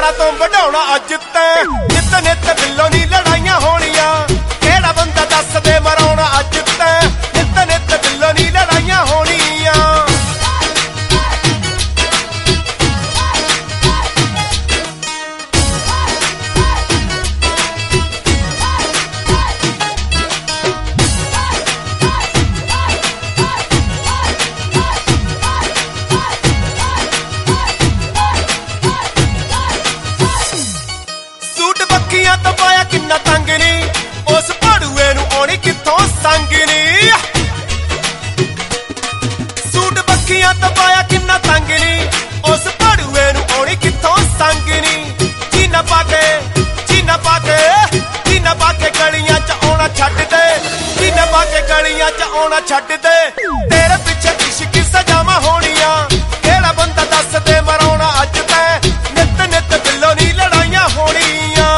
यारा तो बढ़ाउणा अज तैं नित नित बिल्लों दी लड़ाइयां होणियां किहड़ा बंदा दस दे मराउणा अज तैं नित नित बिल्लों दी लड़ाइयां होणियां तो पाया किन्ना तंग नी उस भाड़ुए नूं आउणी कित्थों संग नी सूट बखियां तो पाया किन्ना तंग नी उस भाड़ुए नूं आउणी कित्थों संग नी जीना पाके गलियां च आउणा छड्ड दे जीना पाके गलियां च आउणा छड्ड दे तेरे पिछे इश्क सजावां होणियां किहड़ा बंदा दस दे मराउणा अज तैं नित नित बिल्लों दी लड़ाइयां होणियां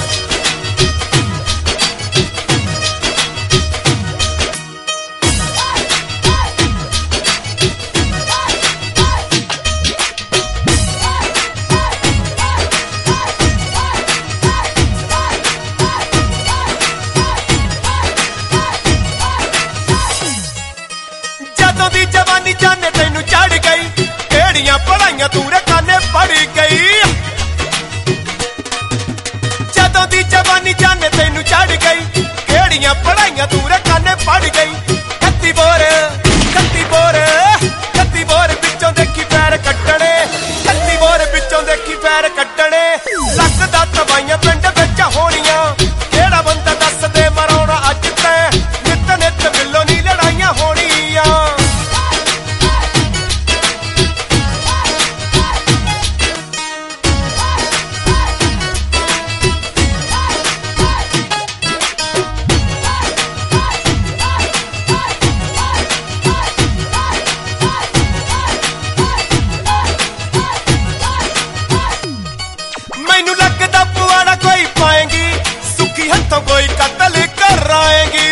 जवानी जाने तेनू चढ़ गई केड़ियां पढ़ाइयां तू रखाने पढ़ गई जदों दी जवानी जाने तेनू चढ़ गई केड़ियां पढ़ाइयां तू रखाने पढ़ गई कत्ती बोर बिचों देखी पैर कट्टने कत्ती बोर बिचों देखी पैर कट्टने लगदा तबाइयां पिंड विच होणियां केड़ा बंदा दस दे मराउणा अज तैं नित नित बिल्लों दी लड़ाइयां होणियां मैनू लगदा पुआड़ा कोई पाएंगी सुखी हथों कोई कतल कराएंगी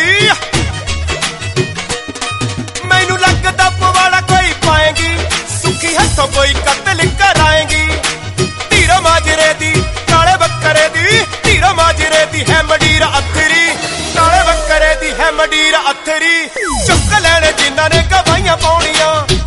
मैनू लगदा पुआड़ा कोई पाएंगी सुखी हथों कोई कतल कराएंगी धीरो माजरे दी काले बकरे दी धीरो माजरे दी है मडीर अथरी काले बकरे दी है मडीर अथरी चुक लैने जिन्हां ने गवाहियां पाउणियां